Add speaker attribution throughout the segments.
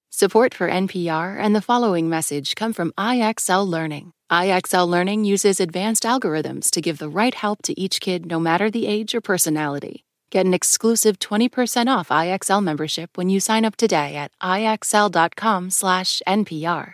Speaker 1: Support for NPR and the following message come from IXL Learning. IXL Learning uses advanced algorithms to give the right help to each kid no matter the age or personality. Get an exclusive 20% off IXL membership when you sign up today at IXL.com/NPR.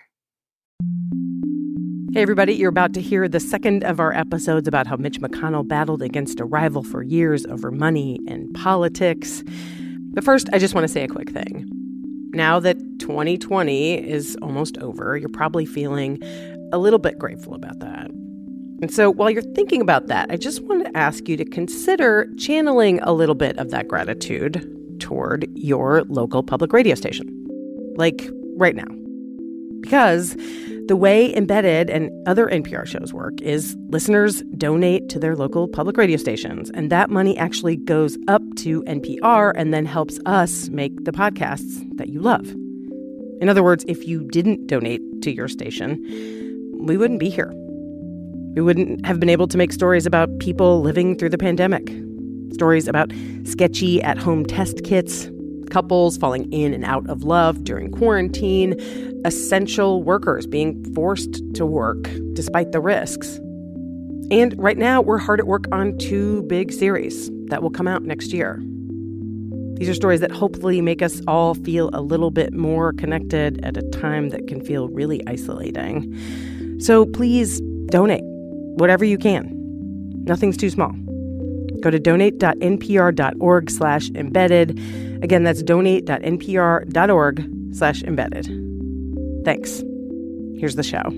Speaker 2: Hey, everybody, you're about to hear the second of our episodes about how Mitch McConnell battled against a rival for years over money and politics. But first, I just want to say a quick thing. Now that 2020 is almost over, you're probably feeling a little bit grateful about that. And so while you're thinking about that, I just want to ask you to consider channeling a little bit of that gratitude toward your local public radio station, like right now. Because the way Embedded and other NPR shows work is listeners donate to their local public radio stations, and that money actually goes up to NPR and then helps us make the podcasts that you love. In other words, if you didn't donate to your station, we wouldn't be here. We wouldn't have been able to make stories about people living through the pandemic, stories about sketchy at-home test kits, couples falling in and out of love during quarantine, essential workers being forced to work despite the risks. And right now, we're hard at work on 2 big series that will come out next year. These are stories that hopefully make us all feel a little bit more connected at a time that can feel really isolating. So please donate, whatever you can. Nothing's too small. Go to donate.npr.org/embedded. Again, that's donate.npr.org/embedded. Thanks. Here's the show.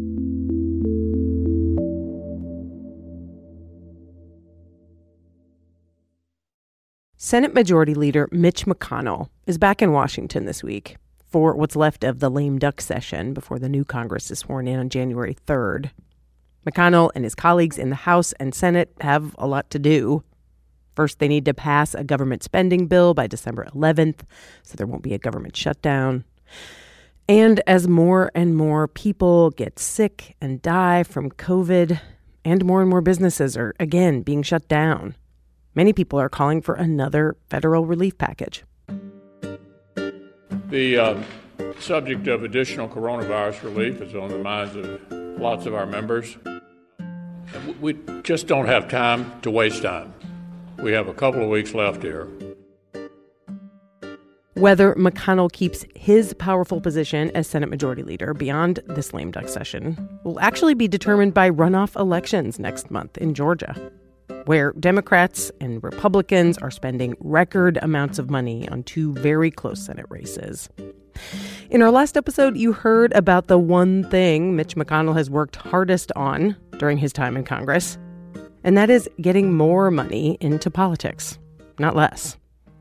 Speaker 2: Senate Majority Leader Mitch McConnell is back in Washington this week for what's left of the lame duck session before the new Congress is sworn in on January 3rd. McConnell and his colleagues in the House and Senate have a lot to do. First, they need to pass a government spending bill by December 11th, so there won't be a government shutdown. And as more and more people get sick and die from COVID, and more businesses are, again, being shut down, many people are calling for another federal relief package.
Speaker 3: The subject of additional coronavirus relief is on the minds of lots of our members. We just don't have time to waste time. We have a couple of weeks left here.
Speaker 2: Whether McConnell keeps his powerful position as Senate Majority Leader beyond this lame duck session will actually be determined by runoff elections next month in Georgia, where Democrats and Republicans are spending record amounts of money on 2 very close Senate races. In our last episode, you heard about the one thing Mitch McConnell has worked hardest on during his time in Congress, and that is getting more money into politics, not less.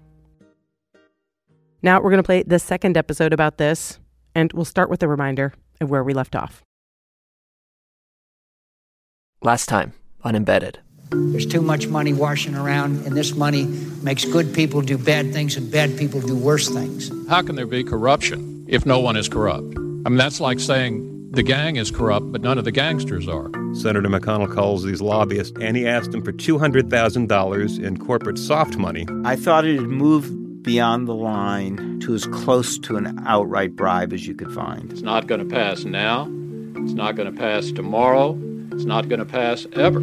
Speaker 2: Now we're going to play the second episode about this, and we'll start with a reminder of where we left off.
Speaker 4: Last time on Embedded.
Speaker 5: There's too much money washing around, and this money makes good people do bad things and bad people do worse things.
Speaker 6: How can there be corruption if no one is corrupt? I mean, that's like saying the gang is corrupt, but none of the gangsters are.
Speaker 7: Senator McConnell calls these lobbyists, and he asked them for $200,000 in corporate soft money.
Speaker 8: I thought it had moved beyond the line to as close to an outright bribe as you could find.
Speaker 3: It's not going to pass now. It's not going to pass tomorrow. It's not going to pass ever.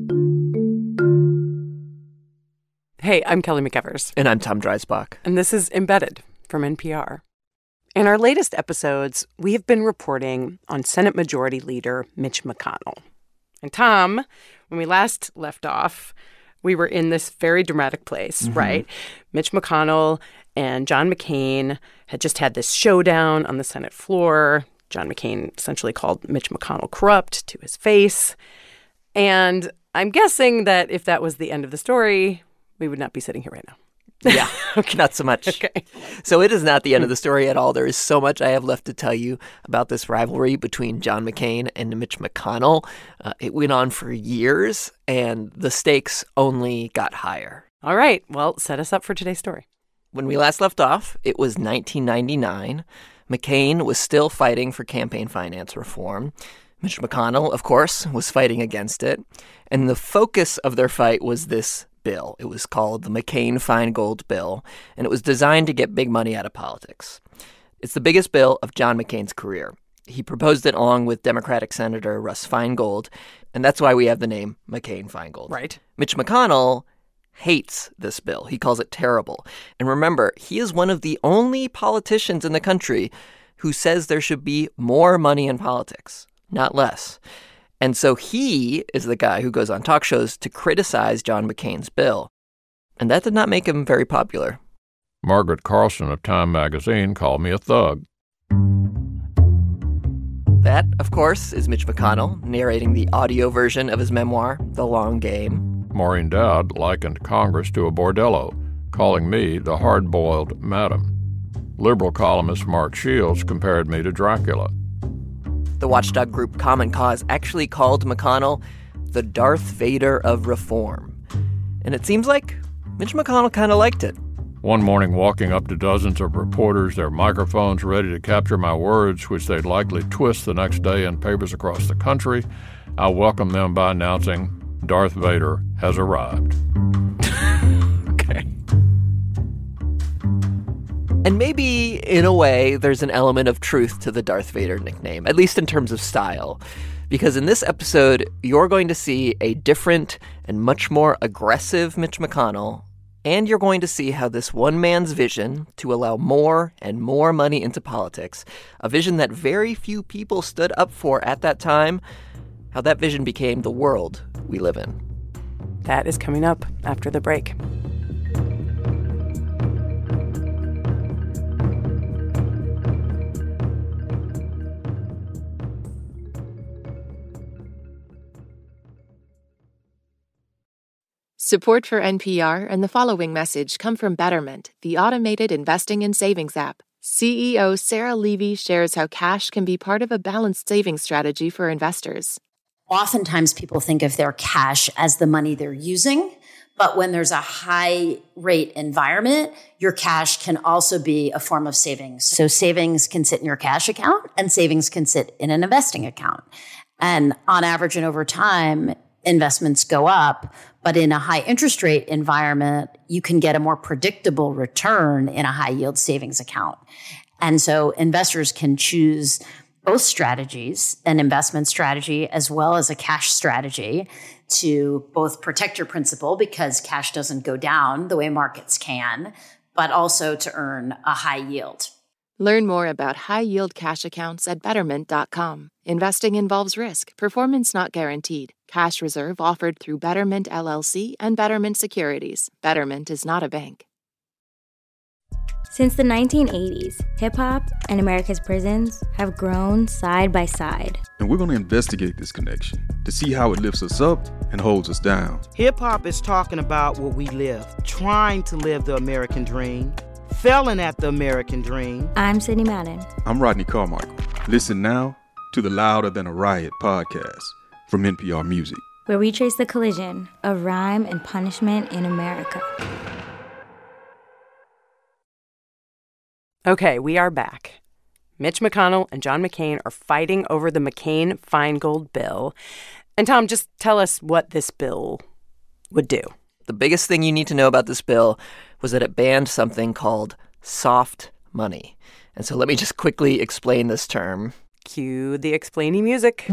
Speaker 2: Hey, I'm Kelly McEvers.
Speaker 4: And I'm Tom Dreisbach.
Speaker 2: And this is Embedded from NPR. In our latest episodes, we have been reporting on Senate Majority Leader Mitch McConnell. And Tom, when we last left off, we were in this very dramatic place, right? Mitch McConnell and John McCain had just had this showdown on the Senate floor. John McCain essentially called Mitch McConnell corrupt to his face. And I'm guessing that if that was the end of the story, we would not be sitting here right now.
Speaker 4: Yeah, okay. Not so much.
Speaker 2: Okay.
Speaker 4: So it is not the end of the story at all. There is so much I have left to tell you about this rivalry between John McCain and Mitch McConnell. It went on for years, and the stakes only got higher.
Speaker 2: All right. Well, set us up for today's story.
Speaker 4: When we last left off, it was 1999. McCain was still fighting for campaign finance reform. Mitch McConnell, of course, was fighting against it. And the focus of their fight was this bill. It was called the McCain-Feingold bill, and it was designed to get big money out of politics. It's the biggest bill of John McCain's career. He proposed it along with Democratic Senator Russ Feingold, and that's why we have the name McCain-Feingold.
Speaker 2: Right.
Speaker 4: Mitch McConnell hates this bill. He calls it terrible. And remember, he is one of the only politicians in the country who says there should be more money in politics, not less. And so he is the guy who goes on talk shows to criticize John McCain's bill. And that did not make him very popular.
Speaker 6: Margaret Carlson of Time magazine called me a thug.
Speaker 4: That, of course, is Mitch McConnell narrating the audio version of his memoir, The Long Game.
Speaker 6: Maureen Dowd likened Congress to a bordello, calling me the hard-boiled madam. Liberal columnist Mark Shields compared me to Dracula.
Speaker 4: The watchdog group Common Cause actually called McConnell the Darth Vader of reform. And it seems like Mitch McConnell kind of liked it.
Speaker 6: One morning, walking up to dozens of reporters, their microphones ready to capture my words, which they'd likely twist the next day in papers across the country, I welcomed them by announcing, Darth Vader has arrived.
Speaker 4: Okay. And maybe, in a way, there's an element of truth to the Darth Vader nickname, at least in terms of style. Because in this episode, you're going to see a different and much more aggressive Mitch McConnell, and you're going to see how this one man's vision to allow more and more money into politics, a vision that very few people stood up for at that time, how that vision became the world we live in.
Speaker 2: That is coming up after the break.
Speaker 1: Support for NPR and the following message come from Betterment, the automated investing and savings app. CEO Sarah Levy shares how cash can be part of a balanced savings strategy for investors.
Speaker 9: Oftentimes people think of their cash as the money they're using, but when there's a high rate environment, your cash can also be a form of savings. So savings can sit in your cash account and savings can sit in an investing account. And on average and over time, investments go up, but in a high interest rate environment, you can get a more predictable return in a high yield savings account. And so investors can choose both strategies, an investment strategy as well as a cash strategy, to both protect your principal because cash doesn't go down the way markets can, but also to earn a high yield.
Speaker 1: Learn more about high-yield cash accounts at Betterment.com. Investing involves risk. Performance not guaranteed. Cash reserve offered through Betterment LLC and Betterment Securities. Betterment is not a bank.
Speaker 10: Since the 1980s, hip-hop and America's prisons have grown side by side.
Speaker 11: And we're going to investigate this connection to see how it lifts us up and holds us down.
Speaker 12: Hip-hop is talking about what we live, trying to live the American dream, failing at the American dream.
Speaker 10: I'm Sydney Madden.
Speaker 11: I'm Rodney Carmichael. Listen now to the Louder Than a Riot podcast from NPR Music,
Speaker 10: where we trace the collision of rhyme and punishment in America.
Speaker 2: Okay, we are back. Mitch McConnell and John McCain are fighting over the McCain-Feingold bill. And Tom, just tell us what this bill would do.
Speaker 4: The biggest thing you need to know about this bill was that it banned something called soft money. And so let me just quickly explain this term.
Speaker 2: Cue the explaining music.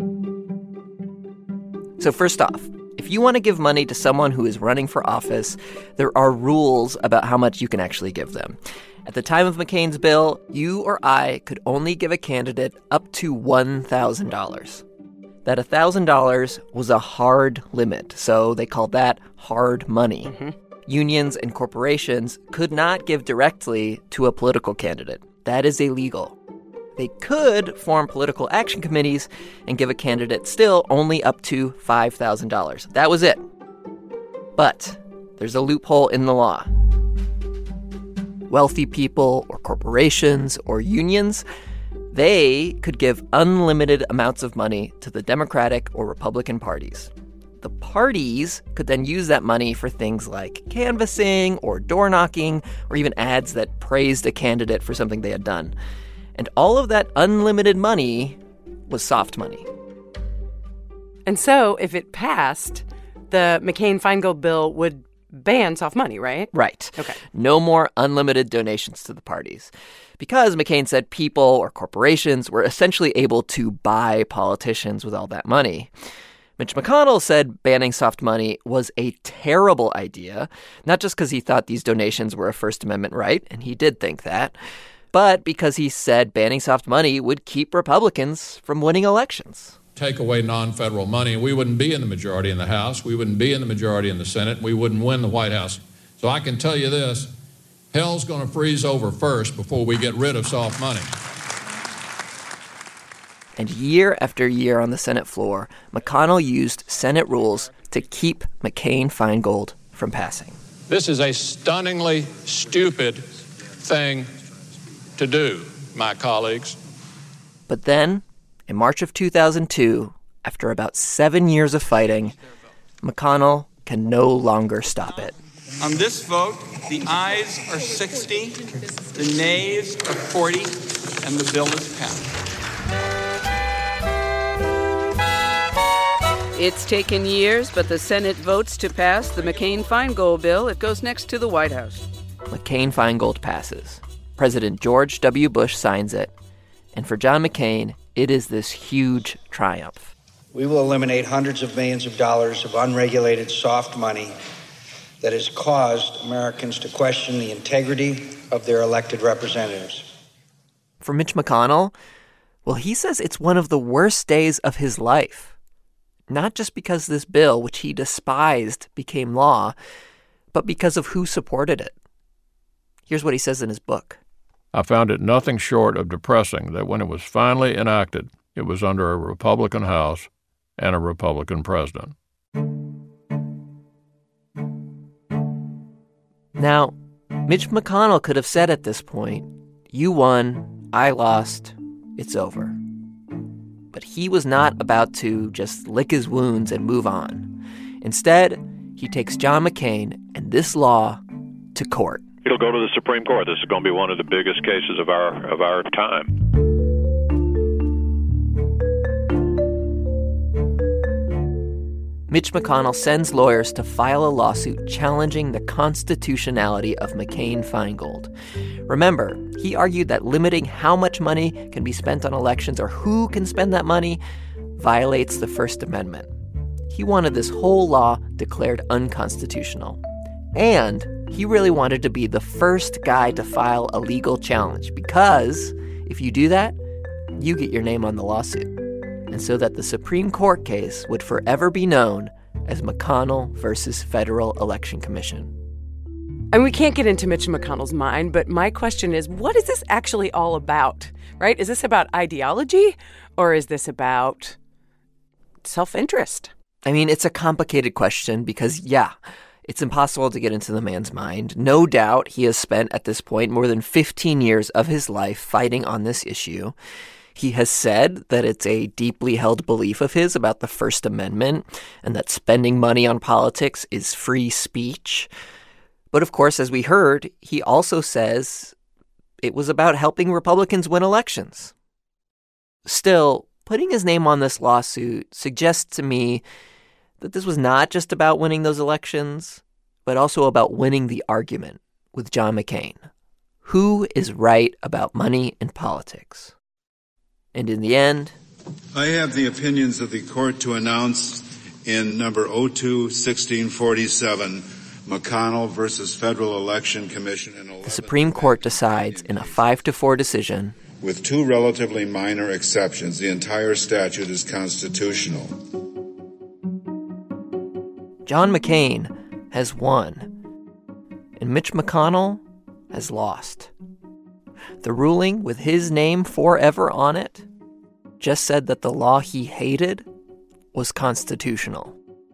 Speaker 4: So first off, if you want to give money to someone who is running for office, there are rules about how much you can actually give them. At the time of McCain's bill, you or I could only give a candidate up to $1,000. That $1,000 was a hard limit, so they called that hard money. Mm-hmm. Unions and corporations could not give directly to a political candidate. That is illegal. They could form political action committees and give a candidate still only up to $5,000. That was it. But there's a loophole in the law. Wealthy people or corporations or unions, they could give unlimited amounts of money to the Democratic or Republican parties. The parties could then use that money for things like canvassing or door knocking or even ads that praised a candidate for something they had done. And all of that unlimited money was soft money.
Speaker 2: And so if it passed, the McCain-Feingold bill would ban soft money, right?
Speaker 4: Right.
Speaker 2: Okay.
Speaker 4: No more unlimited donations to the parties. Because McCain said people or corporations were essentially able to buy politicians with all that money. Mitch McConnell said banning soft money was a terrible idea, not just because he thought these donations were a First Amendment right, and he did think that, but because he said banning soft money would keep Republicans from winning elections.
Speaker 3: Take away non-federal money, and we wouldn't be in the majority in the House, we wouldn't be in the majority in the Senate, we wouldn't win the White House. So I can tell you this, hell's going to freeze over first before we get rid of soft money.
Speaker 4: And year after year on the Senate floor, McConnell used Senate rules to keep McCain-Feingold from passing.
Speaker 3: This is a stunningly stupid thing to do, my colleagues.
Speaker 4: But then, in March of 2002, after about 7 years of fighting, McConnell can no longer stop it.
Speaker 13: On this vote, the ayes are 60, the nays are 40, and the bill is passed.
Speaker 14: It's taken years, but the Senate votes to pass the McCain-Feingold bill. It goes next to the White House.
Speaker 4: McCain-Feingold passes. President George W. Bush signs it. And for John McCain, it is this huge triumph.
Speaker 5: We will eliminate hundreds of millions of dollars of unregulated soft money that has caused Americans to question the integrity of their elected representatives.
Speaker 4: For Mitch McConnell, well, he says it's one of the worst days of his life. Not just because this bill, which he despised, became law, but because of who supported it. Here's what he says in his book.
Speaker 6: I found it nothing short of depressing that when it was finally enacted, it was under a Republican House and a Republican president.
Speaker 4: Now, Mitch McConnell could have said at this point, you won, I lost, it's over. But he was not about to just lick his wounds and move on. Instead, he takes John McCain and this law to court.
Speaker 15: It'll go to the Supreme Court. This is going to be one of the biggest cases of our time.
Speaker 4: Mitch McConnell sends lawyers to file a lawsuit challenging the constitutionality of McCain-Feingold. Remember, he argued that limiting how much money can be spent on elections or who can spend that money violates the First Amendment. He wanted this whole law declared unconstitutional. And he really wanted to be the first guy to file a legal challenge because if you do that, you get your name on the lawsuit. And so that the Supreme Court case would forever be known as McConnell versus Federal Election Commission.
Speaker 2: And we can't get into Mitch McConnell's mind, but my question is, what is this actually all about, right? Is this about ideology or is this about self-interest?
Speaker 4: I mean, it's a complicated question because, yeah, it's impossible to get into the man's mind. No doubt he has spent at this point more than 15 years of his life fighting on this issue. He has said that it's a deeply held belief of his about the First Amendment and that spending money on politics is free speech. But of course, as we heard, he also says it was about helping Republicans win elections. Still, putting his name on this lawsuit suggests to me that this was not just about winning those elections, but also about winning the argument with John McCain. Who is right about money in politics? And in the end,
Speaker 16: I have the opinions of the court to announce in number 02-1647, McConnell versus Federal Election Commission.
Speaker 4: The Supreme Court decides in a 5-4 decision.
Speaker 16: With two relatively minor exceptions, the entire statute is constitutional.
Speaker 4: John McCain has won, and Mitch McConnell has lost. The ruling with his name forever on it just said that the law he hated was constitutional.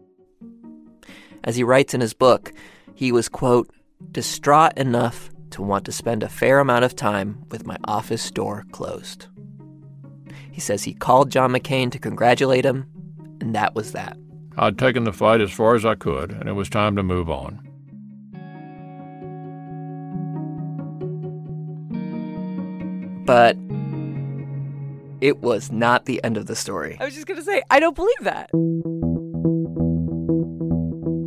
Speaker 4: As he writes in his book, he was, quote, distraught enough to want to spend a fair amount of time with my office door closed. He says he called John McCain to congratulate him, and that was that.
Speaker 6: I'd taken the fight as far as I could, and it was time to move on.
Speaker 4: But it was not the end of the story.
Speaker 2: I was just going to say, I don't believe that.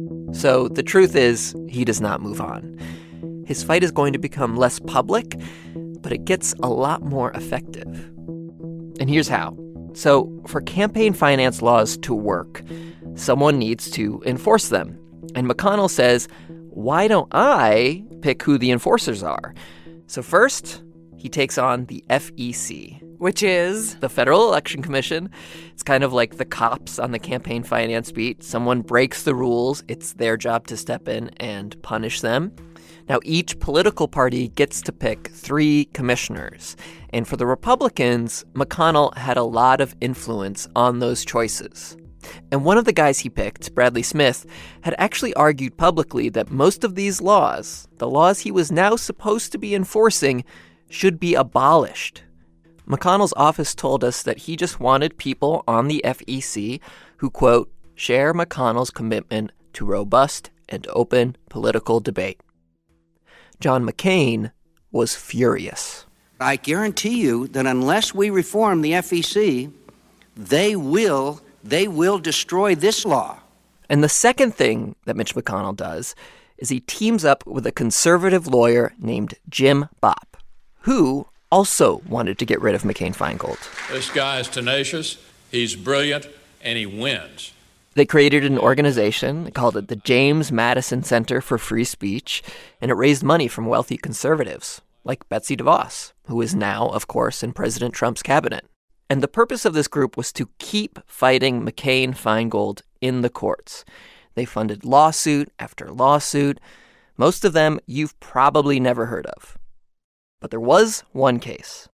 Speaker 4: So the truth is, he does not move on. His fight is going to become less public, but it gets a lot more effective. And here's how. So for campaign finance laws to work, someone needs to enforce them. And McConnell says, why don't I pick who the enforcers are? So first, he takes on the FEC.
Speaker 2: Which is?
Speaker 4: The Federal Election Commission. It's kind of like the cops on the campaign finance beat. Someone breaks the rules. It's their job to step in and punish them. Now, each political party gets to pick 3 commissioners. And for the Republicans, McConnell had a lot of influence on those choices. And one of the guys he picked, Bradley Smith, had actually argued publicly that most of these laws, the laws he was now supposed to be enforcing, should be abolished. McConnell's office told us that he just wanted people on the FEC who, quote, share McConnell's commitment to robust and open political debate. John McCain was furious.
Speaker 17: I guarantee you that unless we reform the FEC, they will destroy this law.
Speaker 4: And the second thing that Mitch McConnell does is he teams up with a conservative lawyer named Jim Bopp, who also wanted to get rid of McCain-Feingold.
Speaker 3: This guy is tenacious, he's brilliant, and he wins.
Speaker 4: They created an organization. They called it the James Madison Center for Free Speech, and it raised money from wealthy conservatives, like Betsy DeVos, who is now, of course, in President Trump's cabinet. And the purpose of this group was to keep fighting McCain-Feingold in the courts. They funded lawsuit after lawsuit. Most of them you've probably never heard of. But there was one case.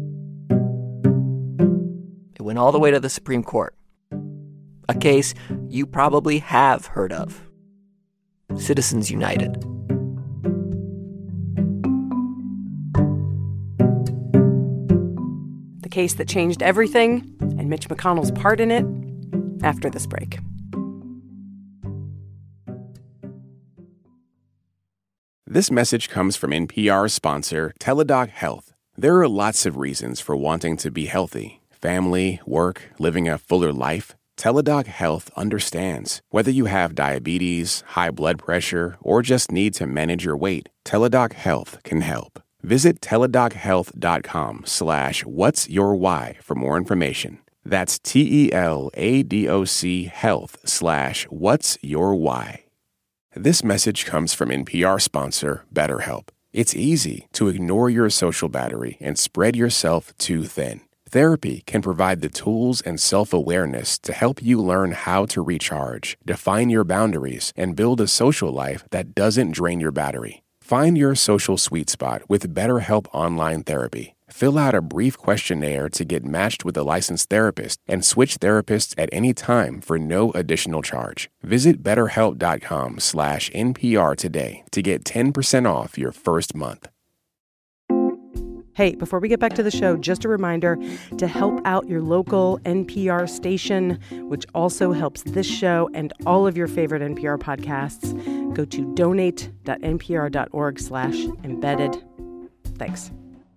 Speaker 4: It went all the way to the Supreme Court. A case you probably have heard of. Citizens United.
Speaker 2: The case that changed everything, and Mitch McConnell's part in it, after this break.
Speaker 18: This message comes from NPR sponsor Teladoc Health. There are lots of reasons for wanting to be healthy. Family, work, living a fuller life. Teladoc Health understands. Whether you have diabetes, high blood pressure, or just need to manage your weight, Teladoc Health can help. Visit teladochealth.com/whatsyourwhy for more information. That's TELADOC health/whatsyourwhy. This message comes from NPR sponsor BetterHelp. It's easy to ignore your social battery and spread yourself too thin. Therapy can provide the tools and self-awareness to help you learn how to recharge, define your boundaries, and build a social life that doesn't drain your battery. Find your social sweet spot with BetterHelp Online Therapy. Fill out a brief questionnaire to get matched with a licensed therapist and switch therapists at any time for no additional charge. Visit BetterHelp.com/NPR today to get 10% off your first month.
Speaker 2: Hey, before we get back to the show, just a reminder to help out your local NPR station, which also helps this show and all of your favorite NPR podcasts. Go to donate.npr.org/embedded. Thanks.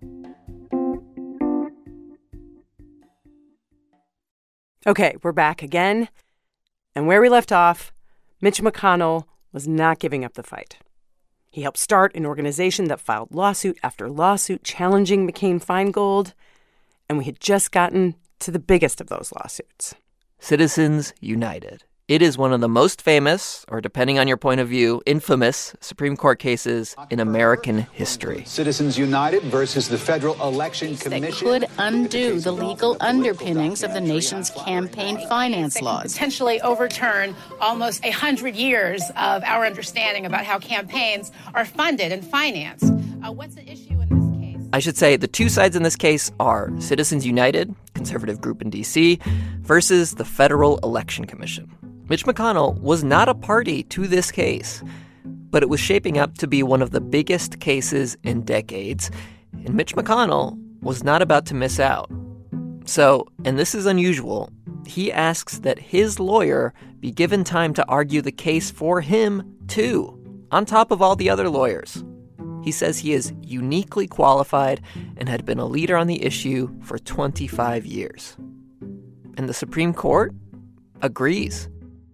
Speaker 2: Okay, we're back again. And where we left off, Mitch McConnell was not giving up the fight. He helped start an organization that filed lawsuit after lawsuit challenging McCain-Feingold, and we had just gotten to the biggest of those lawsuits.
Speaker 4: Citizens United. It is one of the most famous, or depending on your point of view, infamous Supreme Court cases in American history.
Speaker 19: Citizens United versus the Federal Election Commission.
Speaker 20: That could undo the legal underpinnings of the nation's campaign finance laws.
Speaker 21: Potentially overturn almost 100 years of our understanding about how campaigns are funded and financed. What's the issue in this case?
Speaker 4: I should say the two sides in this case are Citizens United, conservative group in D.C., versus the Federal Election Commission. Mitch McConnell was not a party to this case, but it was shaping up to be one of the biggest cases in decades, and Mitch McConnell was not about to miss out. So, and this is unusual, he asks that his lawyer be given time to argue the case for him, too, on top of all the other lawyers. He says he is uniquely qualified and had been a leader on the issue for 25 years. And the Supreme Court agrees.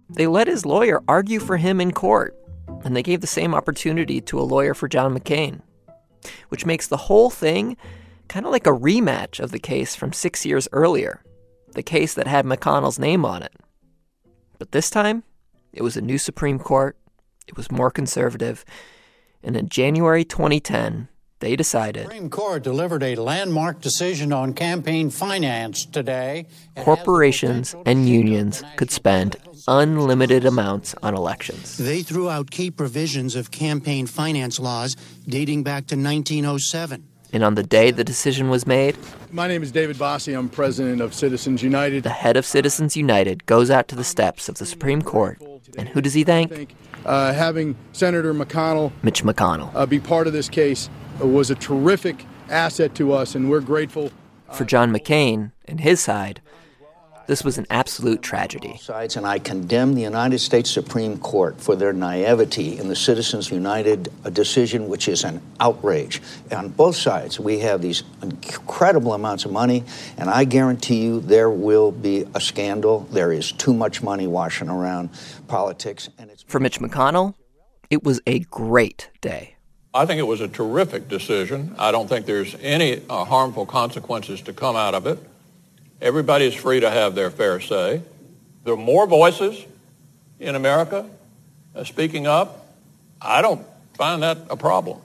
Speaker 4: They let his lawyer argue for him in court, and they gave the same opportunity to a lawyer for John McCain, which makes the whole thing kind of like a rematch of the case from 6 years earlier, the case that had McConnell's name on it. But this time, it was a new Supreme Court, it was more conservative, and in January 2010, they decided
Speaker 7: the Supreme Court delivered a landmark decision on campaign finance today.
Speaker 4: Corporations and unions could spend unlimited amounts on elections.
Speaker 22: They threw out key provisions of campaign finance laws dating back to 1907.
Speaker 4: And on the day the decision was made,
Speaker 23: my name is David Bossie. I'm president of Citizens United.
Speaker 4: The head of Citizens United goes out to the steps of the Supreme Court. And who does he thank?
Speaker 23: Having Senator McConnell,
Speaker 4: Mitch McConnell,
Speaker 23: be part of this case was a terrific asset to us, and we're grateful.
Speaker 4: For John McCain and his side, this was an absolute tragedy.
Speaker 5: And I condemn the United States Supreme Court for their naivety in the Citizens United decision, which is an outrage. On both sides, we have these incredible amounts of money, and I guarantee you there will be a scandal. There is too much money washing around politics.
Speaker 4: For Mitch McConnell, it was a great day.
Speaker 3: I think it was a terrific decision. I don't think there's any harmful consequences to come out of it. Everybody is free to have their fair say. There are more voices in America speaking up. I don't find that a problem.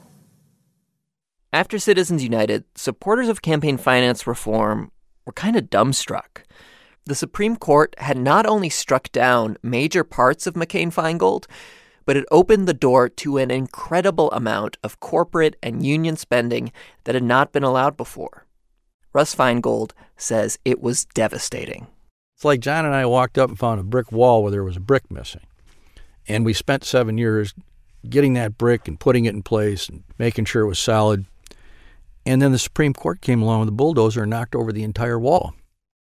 Speaker 4: After Citizens United, supporters of campaign finance reform were kind of dumbstruck. The Supreme Court had not only struck down major parts of McCain-Feingold, but it opened the door to an incredible amount of corporate and union spending that had not been allowed before. Russ Feingold says it was devastating.
Speaker 24: It's like John and I walked up and found a brick wall where there was a brick missing. And we spent 7 years getting that brick and putting it in place and making sure it was solid. And then the Supreme Court came along with a bulldozer and knocked over the entire wall.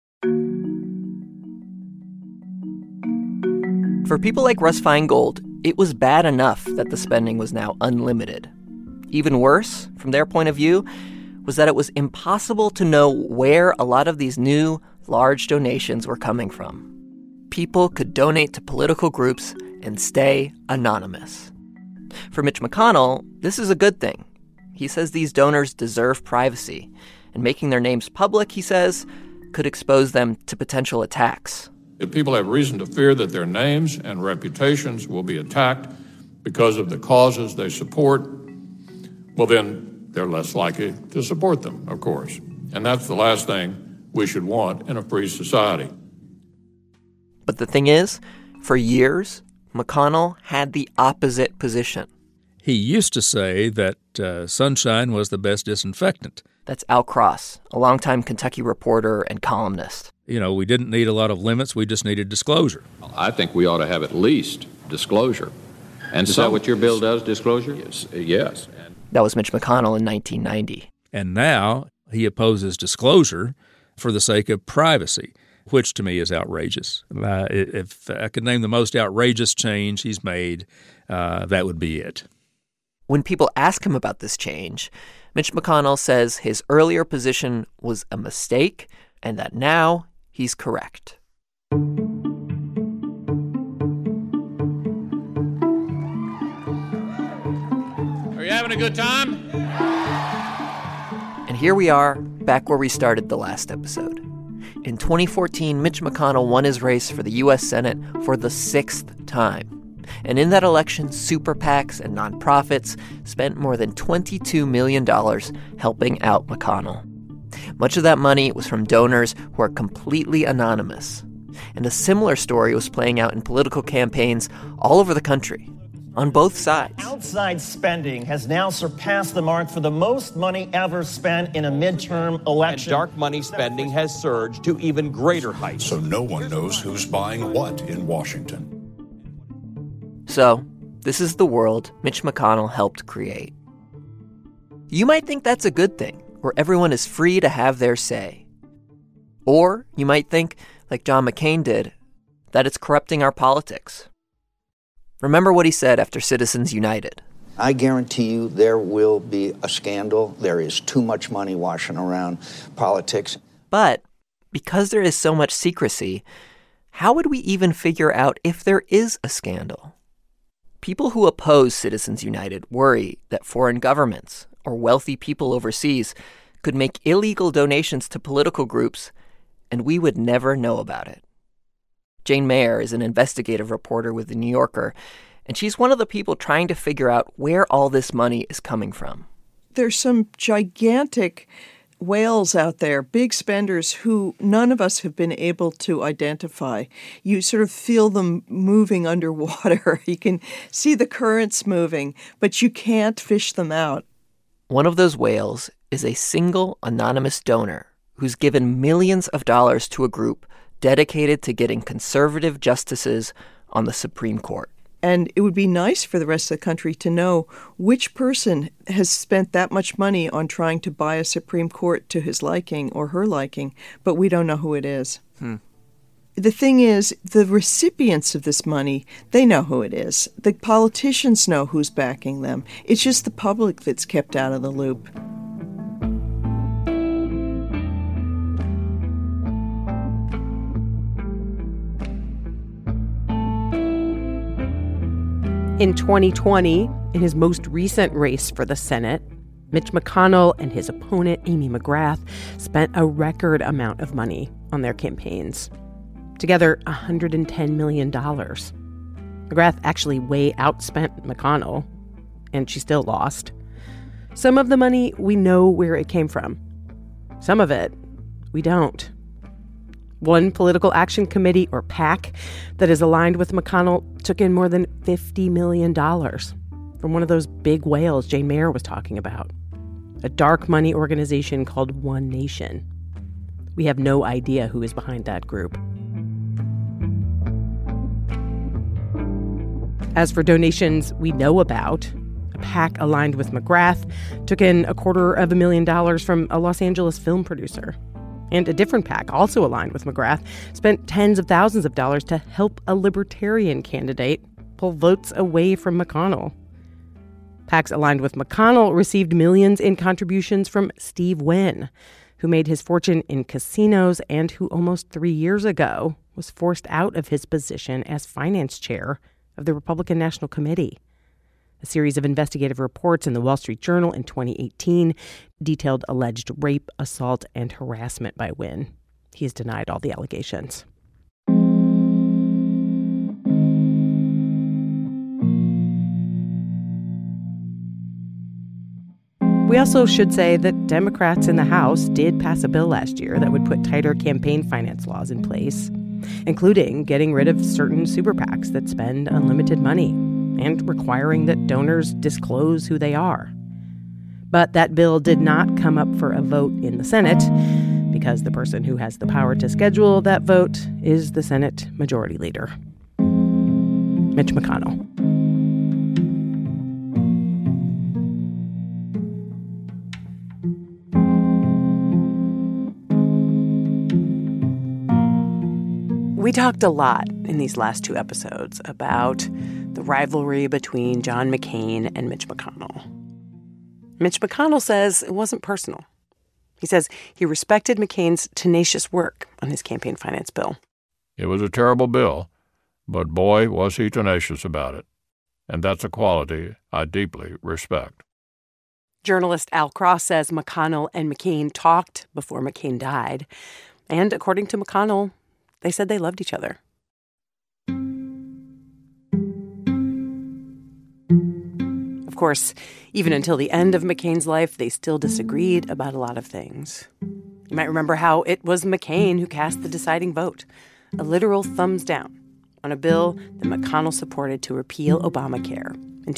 Speaker 4: For people like Russ Feingold, it was bad enough that the spending was now unlimited. Even worse, from their point of view, was that it was impossible to know where a lot of these new, large donations were coming from. People could donate to political groups and stay anonymous. For Mitch McConnell, this is a good thing. He says these donors deserve privacy, and making their names public, he says, could expose them to potential attacks.
Speaker 3: If people have reason to fear that their names and reputations will be attacked because of the causes they support, well, then they're less likely to support them, of course. And that's the last thing we should want in a free society.
Speaker 4: But the thing is, for years, McConnell had the opposite position.
Speaker 25: He used to say that sunshine was the best disinfectant.
Speaker 4: That's Al Cross, a longtime Kentucky reporter and columnist.
Speaker 25: You know, we didn't need a lot of limits, we just needed disclosure.
Speaker 26: I think we ought to have at least disclosure. And is that what your bill does, disclosure? Yes.
Speaker 4: That was Mitch McConnell in 1990.
Speaker 25: And now he opposes disclosure for the sake of privacy, which to me is outrageous. If I could name the most outrageous change he's made, that would be it.
Speaker 4: When people ask him about this change, Mitch McConnell says his earlier position was a mistake and that now he's correct.
Speaker 3: Are you having a good time?
Speaker 4: And here we are, back where we started the last episode. In 2014, Mitch McConnell won his race for the U.S. Senate for the 6th time. And in that election, super PACs and nonprofits spent more than $22 million helping out McConnell. Much of that money was from donors who are completely anonymous. And a similar story was playing out in political campaigns all over the country, on both sides.
Speaker 27: Outside spending has now surpassed the mark for the most money ever spent in a midterm election.
Speaker 28: And dark money spending has surged to even greater heights.
Speaker 29: So no one knows who's buying what in Washington.
Speaker 4: So, this is the world Mitch McConnell helped create. You might think that's a good thing, where everyone is free to have their say. Or you might think, like John McCain did, that it's corrupting our politics. Remember what he said after Citizens United.
Speaker 5: I guarantee you there will be a scandal. There is too much money washing around politics.
Speaker 4: But because there is so much secrecy, how would we even figure out if there is a scandal? People who oppose Citizens United worry that foreign governments or wealthy people overseas could make illegal donations to political groups, and we would never know about it. Jane Mayer is an investigative reporter with The New Yorker, and she's one of the people trying to figure out where all this money is coming from.
Speaker 1: There's some gigantic whales out there, big spenders who none of us have been able to identify. You sort of feel them moving underwater. You can see the currents moving, but you can't fish them out.
Speaker 4: One of those whales is a single anonymous donor who's given millions of dollars to a group dedicated to getting conservative justices on the Supreme Court.
Speaker 1: And it would be nice for the rest of the country to know which person has spent that much money on trying to buy a Supreme Court to his liking or her liking, but we don't know who it is. The thing is, the recipients of this money, they know who it is. The politicians know who's backing them. It's just the public that's kept out of the loop.
Speaker 2: In 2020, in his most recent race for the Senate, Mitch McConnell and his opponent, Amy McGrath, spent a record amount of money on their campaigns. Together, $110 million. McGrath actually way outspent McConnell, and she still lost. Some of the money, we know where it came from. Some of it, we don't. One political action committee, or PAC, that is aligned with McConnell took in more than $50 million from one of those big whales Jane Mayer was talking about, a dark money organization called One Nation. We have no idea who is behind that group. As for donations we know about, a PAC aligned with McGrath took in $250,000 from a Los Angeles film producer. And a different PAC, also aligned with McGrath, spent tens of thousands of dollars to help a libertarian candidate pull votes away from McConnell. PACs aligned with McConnell received millions in contributions from Steve Wynn, who made his fortune in casinos and who almost 3 years ago was forced out of his position as finance chair of the Republican National Committee. A series of investigative reports in the Wall Street Journal in 2018 detailed alleged rape, assault, and harassment by Wynn. He has denied all the allegations. We also should say that Democrats in the House did pass a bill last year that would put tighter campaign finance laws in place, including getting rid of certain super PACs that spend unlimited money and requiring that donors disclose who they are. But that bill did not come up for a vote in the Senate because the person who has the power to schedule that vote is the Senate Majority Leader, Mitch McConnell. We talked a lot in these last two episodes about the rivalry between John McCain and Mitch McConnell. Mitch McConnell says it wasn't personal. He says he respected McCain's tenacious work on his campaign finance bill.
Speaker 6: It was a terrible bill, but boy, was he tenacious about it. And that's a quality I deeply respect.
Speaker 2: Journalist Al Cross says McConnell and McCain talked before McCain died. And according to McConnell, they said they loved each other. Of course, even until the end of McCain's life, they still disagreed about a lot of things. You might remember how it was McCain who cast the deciding vote, a literal thumbs down, on a bill that McConnell supported to repeal Obamacare in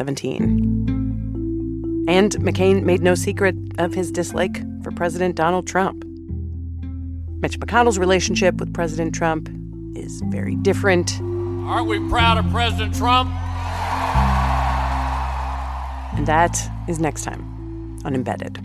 Speaker 2: 2017. And McCain made no secret of his dislike for President Donald Trump. Mitch McConnell's relationship with President Trump is very different.
Speaker 3: Aren't we proud of President Trump?
Speaker 2: And that is next time on Embedded.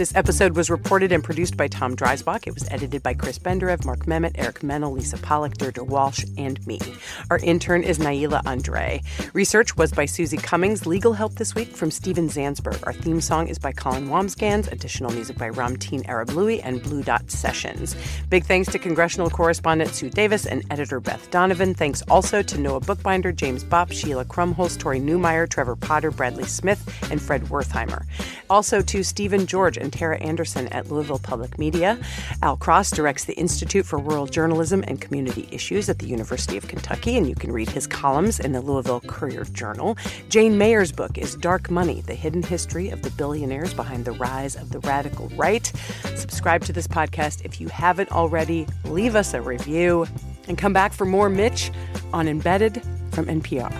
Speaker 2: This episode was reported and produced by Tom Dreisbach. It was edited by Chris Benderev, Mark Memmott, Eric Mennel, Lisa Pollack, Deirdre Walsh, and me. Our intern is Naila Andre. Research was by Susie Cummings. Legal help this week from Steven Zansberg. Our theme song is by Colin Wamsgans. Additional music by Ramteen Arablouei and Blue Dot Sessions. Big thanks to congressional correspondent Sue Davis and editor Beth Donovan. Thanks also to Noah Bookbinder, James Bopp, Sheila Krumholz, Tori Newmeyer, Trevor Potter, Bradley Smith, and Fred Wertheimer. Also to Stephen George and Tara Anderson at Louisville Public Media. Al Cross directs the Institute for Rural Journalism and Community Issues at the University of Kentucky, and you can read his columns in the Louisville Courier-Journal. Jane Mayer's book is Dark Money, The Hidden History of the Billionaires Behind the Rise of the Radical Right. Subscribe to this podcast if you haven't already. Leave us a review. And come back for more Mitch on Embedded from NPR.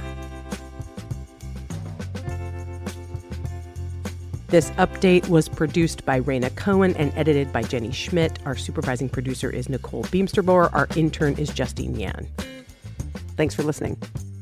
Speaker 2: This update was produced by Raina Cohen and edited by Jenny Schmidt. Our supervising producer is Nicole Beamsterboer. Our intern is Justine Yan. Thanks for listening.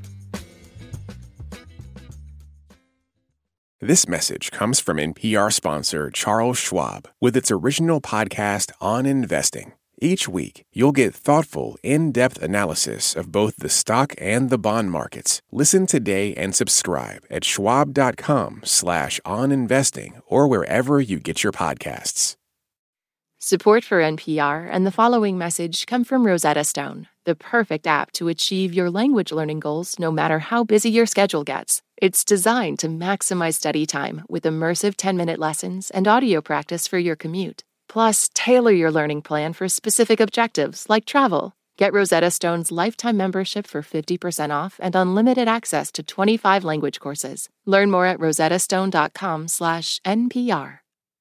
Speaker 18: This message comes from NPR sponsor Charles Schwab with its original podcast on investing. Each week, you'll get thoughtful, in-depth analysis of both the stock and the bond markets. Listen today and subscribe at schwab.com/oninvesting or wherever you get your podcasts.
Speaker 8: Support for NPR and the following message come from Rosetta Stone, the perfect app to achieve your language learning goals no matter how busy your schedule gets. It's designed to maximize study time with immersive 10-minute lessons and audio practice for your commute. Plus, tailor your learning plan for specific objectives like travel. Get Rosetta Stone's lifetime membership for 50% off and unlimited access to 25 language courses. Learn more at rosettastone.com/NPR.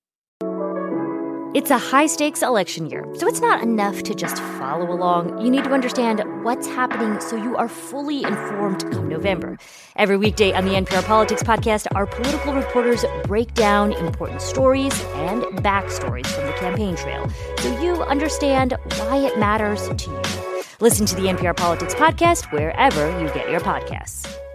Speaker 9: It's a high-stakes election year, so it's not enough to just follow along. You need to understand what's happening so you are fully informed come November. Every weekday on the NPR Politics Podcast, our political reporters break down important stories and backstories from the campaign trail so you understand why it matters to you. Listen to the NPR Politics Podcast wherever you get your podcasts.